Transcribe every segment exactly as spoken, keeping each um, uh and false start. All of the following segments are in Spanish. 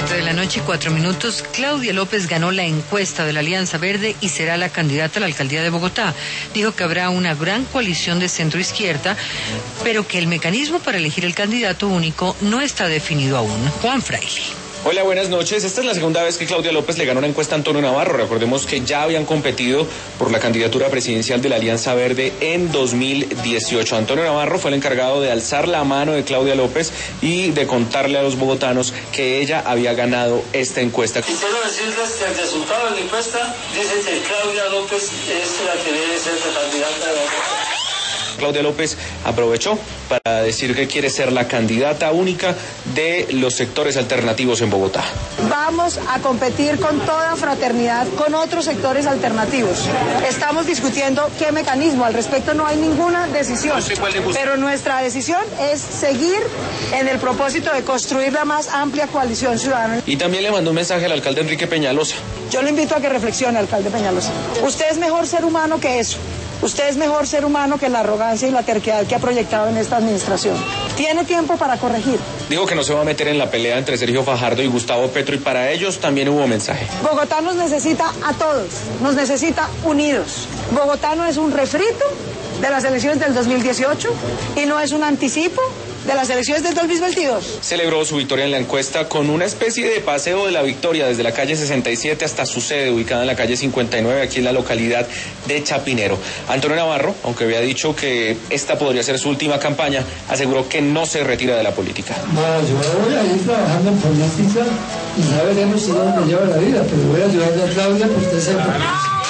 Siete de la noche y cuatro minutos. Claudia López ganó la encuesta de la Alianza Verde y será la candidata a la alcaldía de Bogotá. Dijo que habrá una gran coalición de centro-izquierda, pero que el mecanismo para elegir el candidato único no está definido aún. Juan Fraile. Hola, buenas noches. Esta es la segunda vez que Claudia López le ganó una encuesta a Antonio Navarro. Recordemos que ya habían competido por la candidatura presidencial de la Alianza Verde en dos mil dieciocho. Antonio Navarro fue el encargado de alzar la mano de Claudia López y de contarle a los bogotanos que ella había ganado esta encuesta. Quiero decirles que el resultado de la encuesta dice que Claudia López es la que debe ser la candidata de Bogotá. Claudia López aprovechó para decir que quiere ser la candidata única de los sectores alternativos en Bogotá. Vamos a competir con toda fraternidad con otros sectores alternativos. Estamos discutiendo qué mecanismo, al respecto no hay ninguna decisión, pero nuestra decisión es seguir en el propósito de construir la más amplia coalición ciudadana. Y también le mandó un mensaje al alcalde Enrique Peñalosa. Yo lo invito a que reflexione, alcalde Peñalosa. Usted es mejor ser humano que eso. Usted es mejor ser humano que la arrogancia y la terquedad que ha proyectado en esta administración. Tiene tiempo para corregir. Dijo que no se va a meter en la pelea entre Sergio Fajardo y Gustavo Petro, y para ellos también hubo mensaje. Bogotá nos necesita a todos, nos necesita unidos. Bogotá no es un refrito de las elecciones del dos mil dieciocho y no es un anticipo de las elecciones del dos mil veintidós. Celebró su victoria en la encuesta con una especie de paseo de la victoria desde la calle sesenta y siete hasta su sede, ubicada en la calle cincuenta y nueve, aquí en la localidad de Chapinero. Antonio Navarro, aunque había dicho que esta podría ser su última campaña, aseguró que no se retira de la política. No, yo voy a ir trabajando en política y ya veremos si dónde lleva la vida, pero voy a ayudarle a Claudia, que usted se lo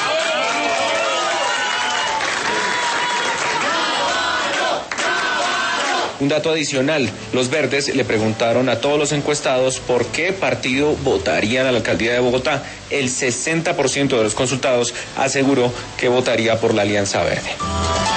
Un dato adicional, los verdes le preguntaron a todos los encuestados por qué partido votarían a la alcaldía de Bogotá. El sesenta por ciento de los consultados aseguró que votaría por la Alianza Verde.